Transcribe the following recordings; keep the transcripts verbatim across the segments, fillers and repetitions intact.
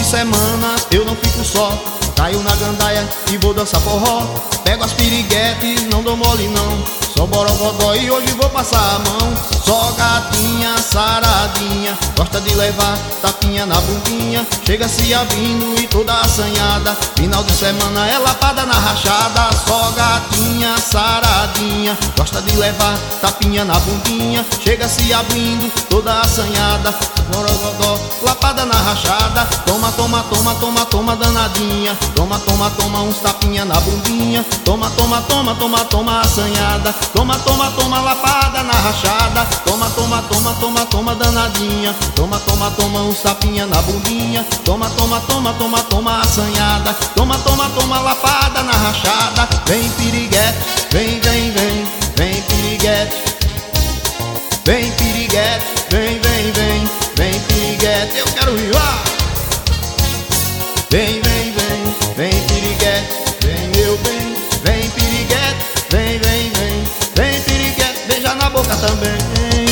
semana eu não fico só, caio na gandaia e vou dançar forró. Pego as piriguetes, não dou mole não, sou borogodó e hoje vou passar a mão. Só gatinha saradinha, gosta de levar tapinha na bundinha, chega se abrindo e toda assanhada, final de semana é lapada na rachada. Só gatinha saradinha, gosta de levar tapinha na bundinha, chega se abrindo toda assanhada, borogodó, lapada na rachada. Toma, toma, toma, toma, toma danadinha, toma, toma, toma uns tapinha na bundinha, toma, toma, toma, toma, toma assanhada, toma, toma, toma lapada na rachada, toma, toma, toma, toma, toma danadinha, toma, toma, toma uns tapinha na bundinha, toma, toma, toma, toma, toma assanhada, toma, toma, toma lapada na rachada. Vem piriguete, vem, vem, vem, vem piriguete, vem piriguete, vem, vem, vem, vem piriguete, eu quero ir lá. Vem, vem, vem, vem piriguete, vem eu vem, vem piriguete, vem, vem, vem, vem piriguete, beija na boca também.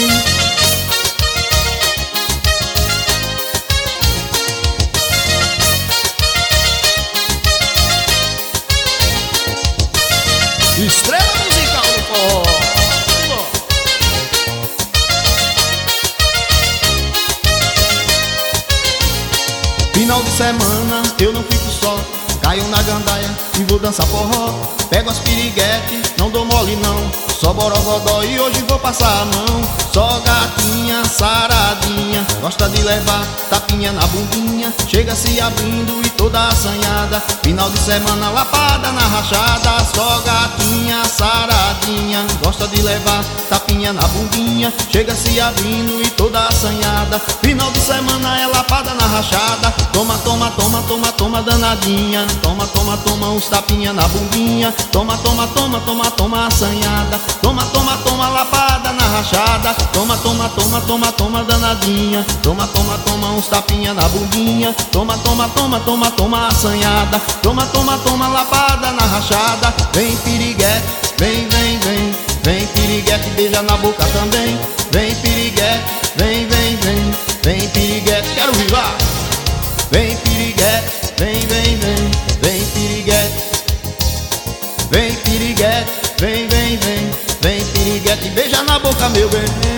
Estrela musical do forró. Final de semana eu não fico só, caio na gandaia e vou dançar forró. Pego as piriguetes, não dou mole não, só borogodó e hoje vou passar a mão. Só gatinha saradinha, gosta de levar tapinha na bundinha, chega se abrindo e toda assanhada, final de semana lapada na rachada. Só gatinha saradinha, gosta de levar tapinha na bundinha, chega se abrindo e toda assanhada, final de semana é lapada na rachada. Toma, toma, toma, toma, toma danadinha, toma, toma, toma uns tapinha na bundinha, toma, toma, toma, toma, toma assanhada, toma, toma, toma lapada na rachada, toma, toma, toma, toma, toma danadinha, toma, toma, toma uns tapinha na bundinha, toma, toma, toma, toma, toma assanhada, toma, toma, toma lapada na rachada. Vem piriguete, vem, vem, vem, vem piriguete, beija na boca também. Vem piriguete, vem, vem, vem, vem piriguete, quero ir lá. Vem piriguete, vem, vem, vem, vem piriguete, vem piriguete, vem, vem, vem, vem piriguete, beija na boca meu bem.